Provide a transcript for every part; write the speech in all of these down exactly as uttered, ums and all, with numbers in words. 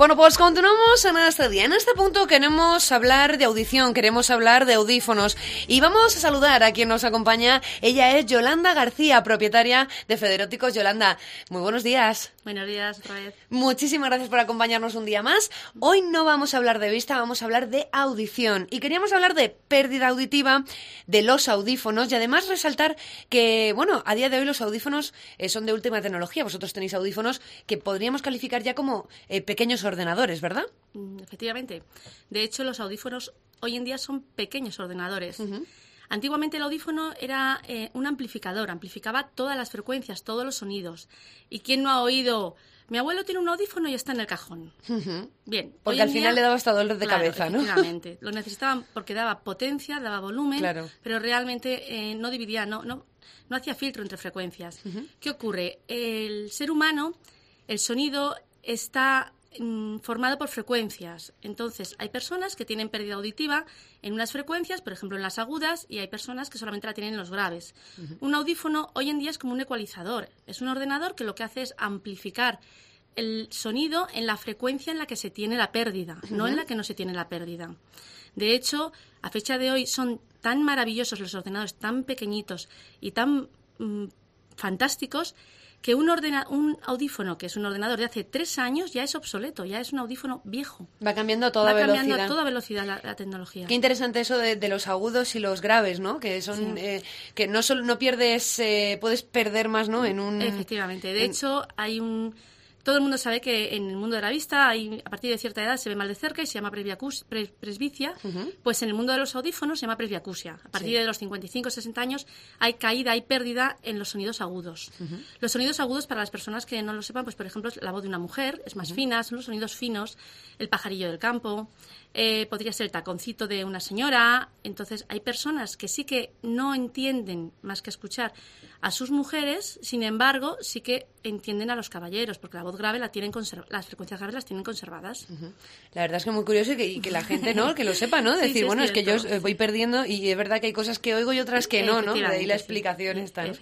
Bueno, pues continuamos en este día. En este punto queremos hablar de audición, queremos hablar de audífonos y vamos a saludar a quien nos acompaña. Ella es Yolanda García, propietaria de Federóticos. Yolanda, muy buenos días. Buenos días, otra vez. Muchísimas gracias por acompañarnos un día más. Hoy no vamos a hablar de vista, vamos a hablar de audición. Y queríamos hablar de pérdida auditiva, de los audífonos y además resaltar que, bueno, a día de hoy los audífonos eh, son de última tecnología. Vosotros tenéis audífonos que podríamos calificar ya como eh, pequeños ordenadores, ¿verdad? Efectivamente. De hecho, los audífonos hoy en día son pequeños ordenadores. Uh-huh. Antiguamente el audífono era eh, un amplificador, amplificaba todas las frecuencias, todos los sonidos. ¿Y quién no ha oído? Mi abuelo tiene un audífono y está en el cajón. Uh-huh. Bien. Porque al final día, le daba hasta dolor de claro, cabeza, ¿no? Efectivamente. Lo necesitaban porque daba potencia, daba volumen, claro. Pero realmente eh, no dividía, no, no, no hacía filtro entre frecuencias. Uh-huh. ¿Qué ocurre? El ser humano, el sonido está formado por frecuencias. Entonces, hay personas que tienen pérdida auditiva en unas frecuencias, por ejemplo, en las agudas, y hay personas que solamente la tienen en los graves. Uh-huh. Un audífono hoy en día es como un ecualizador. Es un ordenador que lo que hace es amplificar el sonido en la frecuencia en la que se tiene la pérdida, uh-huh. no en la que no se tiene la pérdida. De hecho, a fecha de hoy son tan maravillosos los ordenadores, tan pequeñitos y tan mmm, fantásticos, que un, ordena- un audífono, que es un ordenador de hace tres años, ya es obsoleto, ya es un audífono viejo. Va cambiando a toda Va velocidad. Va cambiando a toda velocidad la, la tecnología. Qué interesante eso de, de los agudos y los graves, ¿no? Que son sí. eh, que no solo no pierdes, eh, puedes perder más, ¿no? En un. Efectivamente. De en... hecho, hay un. Todo el mundo sabe que en el mundo de la vista, hay, a partir de cierta edad se ve mal de cerca y se llama presbiacus, pres, presbicia. Uh-huh. Pues en el mundo de los audífonos se llama presbiacusia. A partir sí. de los cincuenta y cinco sesenta años hay caída, hay pérdida en los sonidos agudos. Uh-huh. Los sonidos agudos, para las personas que no lo sepan, pues por ejemplo, es la voz de una mujer, es más uh-huh. fina, son los sonidos finos, el pajarillo del campo, eh, podría ser el taconcito de una señora. Entonces, hay personas que sí que no entienden más que escuchar a sus mujeres, sin embargo, sí que entienden a los caballeros, porque la voz grave la tienen conserv- las frecuencias graves las tienen conservadas. Uh-huh. La verdad es que es muy curioso y que, y que la gente, ¿no? Que lo sepa, ¿no? Decir, sí, sí, bueno, es, es que yo eh, voy perdiendo y es verdad que hay cosas que oigo y otras que no, ¿no? De ahí la explicación sí. está, ¿no?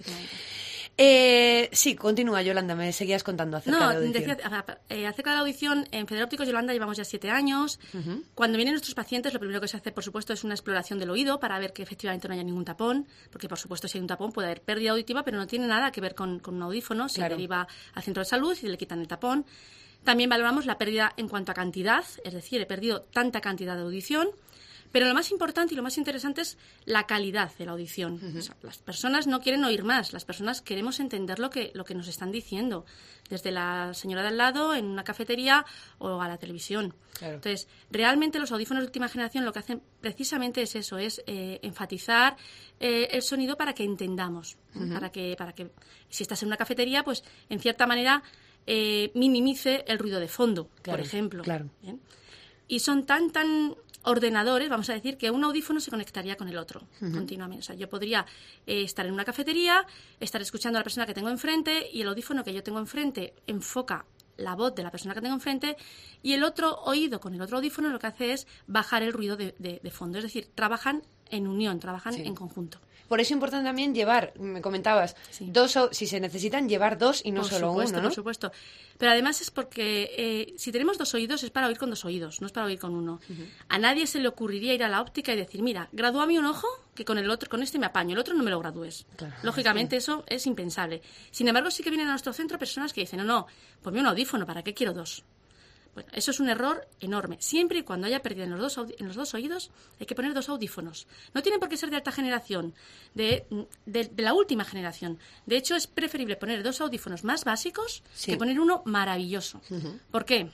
Eh, sí, continúa, Yolanda, me seguías contando acerca no, de la audición. Decía, eh, acerca de la audición, en Federóticos, Yolanda, llevamos ya siete años. Uh-huh. Cuando vienen nuestros pacientes, lo primero que se hace, por supuesto, es una exploración del oído para ver que efectivamente no haya ningún tapón, porque, por supuesto, si hay un tapón puede haber pérdida auditiva, pero no tiene nada que ver con, con un audífono. Se claro. deriva al centro de salud y le quitan el tapón. También valoramos la pérdida en cuanto a cantidad, es decir, he perdido tanta cantidad de audición. Pero lo más importante y lo más interesante es la calidad de la audición. Uh-huh. O sea, las personas no quieren oír más, las personas queremos entender lo que, lo que nos están diciendo, desde la señora de al lado, en una cafetería o a la televisión. Claro. Entonces, realmente los audífonos de última generación lo que hacen precisamente es eso, es eh, enfatizar eh, el sonido para que entendamos, uh-huh. para que, para que si estás en una cafetería, pues en cierta manera eh, minimice el ruido de fondo, claro, por ejemplo. Claro. ¿Bien? Y son tan, tan ordenadores, vamos a decir, que un audífono se conectaría con el otro uh-huh. continuamente. O sea, yo podría eh, estar en una cafetería, estar escuchando a la persona que tengo enfrente y el audífono que yo tengo enfrente enfoca la voz de la persona que tengo enfrente y el otro oído con el otro audífono lo que hace es bajar el ruido de, de, de fondo. Es decir, trabajan en unión, trabajan sí. en conjunto. Por eso es importante también llevar, me comentabas, sí. dos, si se necesitan, llevar dos y no por solo supuesto, uno, ¿no? Por supuesto, pero además es porque eh, si tenemos dos oídos es para oír con dos oídos, no es para oír con uno. Uh-huh. A nadie se le ocurriría ir a la óptica y decir, mira, gradúame un ojo que con el otro, con este me apaño, el otro no me lo gradúes. Claro, lógicamente sí. eso es impensable. Sin embargo, sí que vienen a nuestro centro personas que dicen, no, no, ponme un audífono, ¿para qué quiero dos? Bueno, eso es un error enorme. Siempre y cuando haya pérdida en los dos audi- en los dos oídos, hay que poner dos audífonos. No tienen por qué ser de alta generación, de, de, de la última generación. De hecho, es preferible poner dos audífonos más básicos sí. que poner uno maravilloso. Uh-huh. ¿Por qué?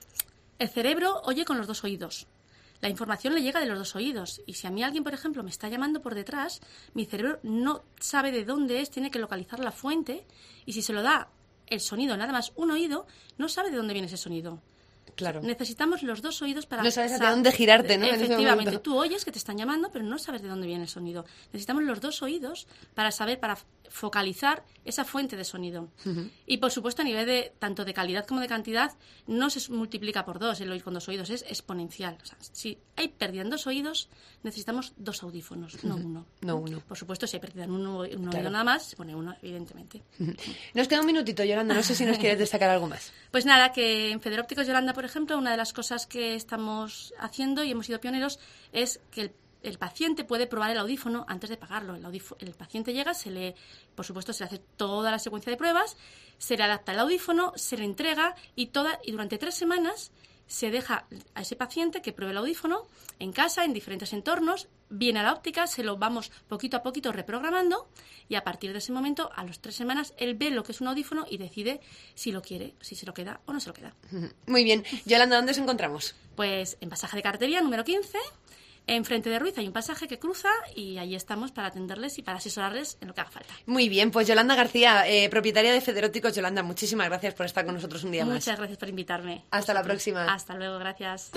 El cerebro oye con los dos oídos. La información le llega de los dos oídos. Y si a mí alguien, por ejemplo, me está llamando por detrás, mi cerebro no sabe de dónde es, tiene que localizar la fuente. Y si se lo da el sonido, nada más un oído, no sabe de dónde viene ese sonido. Claro. Necesitamos los dos oídos para... No sabes hacia dónde girarte, ¿no? Efectivamente. Tú oyes que te están llamando, pero no sabes de dónde viene el sonido. Necesitamos los dos oídos para saber, para focalizar esa fuente de sonido. Uh-huh. Y, por supuesto, a nivel de tanto de calidad como de cantidad, no se multiplica por dos el oír con dos oídos, es exponencial. O sea, si hay pérdida en dos oídos, necesitamos dos audífonos, uh-huh. no uno. No uno. Por supuesto, si hay pérdida en uno, un claro. oído nada más, se pone uno, evidentemente. Uh-huh. Nos queda un minutito, Yolanda, no sé si nos quieres destacar algo más. Pues nada, que en Federópticos Yolanda, por ejemplo, una de las cosas que estamos haciendo y hemos sido pioneros es que el El paciente puede probar el audífono antes de pagarlo. El, audífono, el paciente llega, se le, por supuesto, se le hace toda la secuencia de pruebas, se le adapta el audífono, se le entrega y, toda, y durante tres semanas se deja a ese paciente que pruebe el audífono en casa, en diferentes entornos, viene a la óptica, se lo vamos poquito a poquito reprogramando y a partir de ese momento, a las tres semanas, él ve lo que es un audífono y decide si lo quiere, si se lo queda o no se lo queda. Muy bien. Yolanda, ¿dónde os encontramos? Pues en Pasaje de Cartería, número quince. Enfrente de Ruiz hay un pasaje que cruza y ahí estamos para atenderles y para asesorarles en lo que haga falta. Muy bien, pues Yolanda García, eh, propietaria de Federópticos. Yolanda, muchísimas gracias por estar con nosotros un día Muchas más. Muchas gracias por invitarme. Hasta la próxima. Hasta luego, gracias.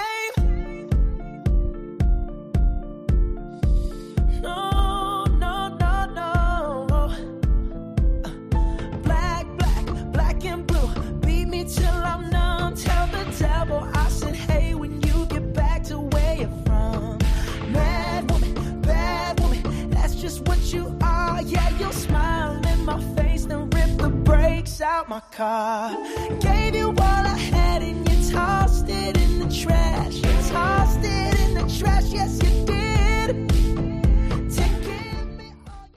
No, no, no, no. Black, black, black and blue. Beat me till I'm numb. Tell the devil I said, hey, when you get back to where you're from. Mad woman, bad woman, that's just what you are. Yeah, you'll smile in my face, then rip the brakes out my car. Gave you all I had and